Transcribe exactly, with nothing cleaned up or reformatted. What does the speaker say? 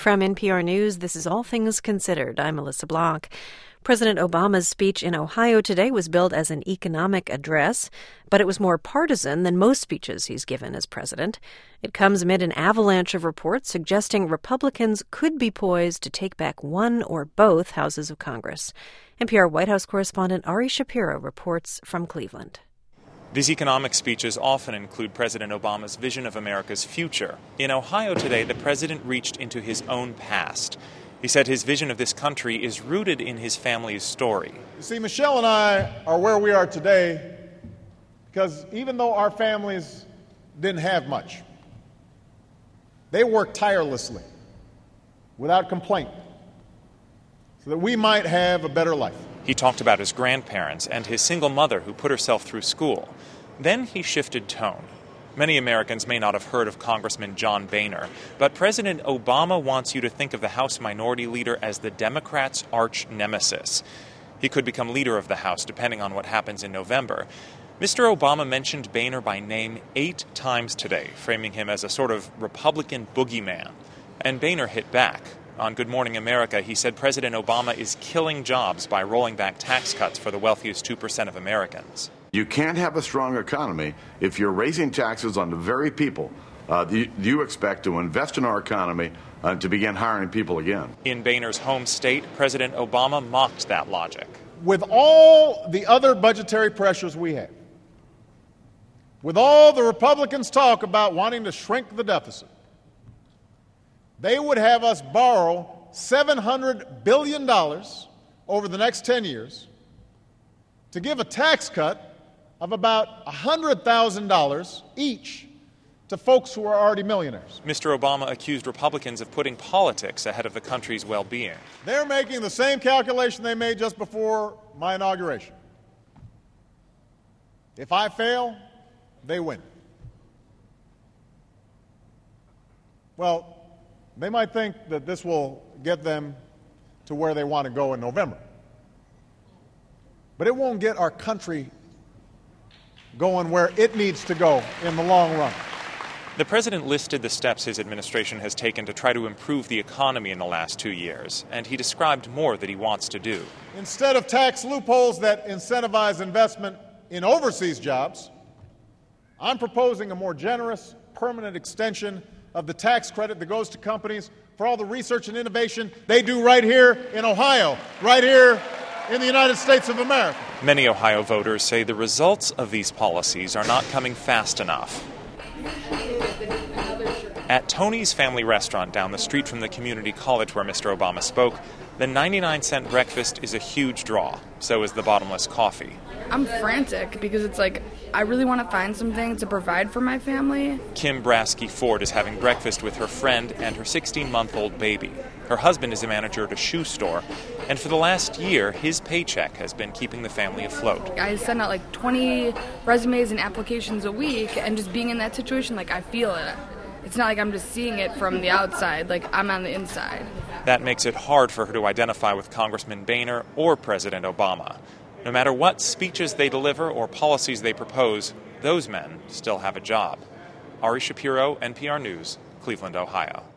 From N P R News, this is All Things Considered. I'm Melissa Block. President Obama's speech in Ohio today was billed as an economic address, but it was more partisan than most speeches he's given as president. It comes amid an avalanche of reports suggesting Republicans could be poised to take back one or both houses of Congress. N P R White House correspondent Ari Shapiro reports from Cleveland. These economic speeches often include President Obama's vision of America's future. In Ohio today, the president reached into his own past. He said his vision of this country is rooted in his family's story. You see, Michelle and I are where we are today because even though our families didn't have much, they worked tirelessly, without complaint, so that we might have a better life. He talked about his grandparents and his single mother who put herself through school. Then he shifted tone. Many Americans may not have heard of Congressman John Boehner, but President Obama wants you to think of the House Minority Leader as the Democrats' arch nemesis. He could become leader of the House depending on what happens in November. Mister Obama mentioned Boehner by name eight times today, framing him as a sort of Republican boogeyman. And Boehner hit back. On Good Morning America, he said President Obama is killing jobs by rolling back tax cuts for the wealthiest two percent of Americans. You can't have a strong economy if you're raising taxes on the very people uh, you, you expect to invest in our economy and uh, to begin hiring people again. In Boehner's home state, President Obama mocked that logic. With all the other budgetary pressures we have, with all the Republicans talk about wanting to shrink the deficit, they would have us borrow seven hundred billion dollars over the next ten years to give a tax cut of about one hundred thousand dollars each to folks who are already millionaires. Mister Obama accused Republicans of putting politics ahead of the country's well-being. They're making the same calculation they made just before my inauguration. If I fail, they win. Well, they might think that this will get them to where they want to go in November. But it won't get our country going where it needs to go in the long run. The president listed the steps his administration has taken to try to improve the economy in the last two years, and he described more that he wants to do. Instead of tax loopholes that incentivize investment in overseas jobs, I'm proposing a more generous, permanent extension of the tax credit that goes to companies for all the research and innovation they do right here in Ohio, right here in the United States of America. Many Ohio voters say the results of these policies are not coming fast enough. At Tony's Family Restaurant down the street from the community college where Mister Obama spoke, the ninety-nine cent breakfast is a huge draw. So is the bottomless coffee. I'm frantic because it's like I really want to find something to provide for my family. Kim Brasky Ford is having breakfast with her friend and her sixteen-month-old baby. Her husband is a manager at a shoe store, and for the last year, his paycheck has been keeping the family afloat. I send out like twenty resumes and applications a week, and just being in that situation, like I feel it. It's not like I'm just seeing it from the outside, like I'm on the inside. That makes it hard for her to identify with Congressman Boehner or President Obama. No matter what speeches they deliver or policies they propose, those men still have a job. Ari Shapiro, N P R News, Cleveland, Ohio.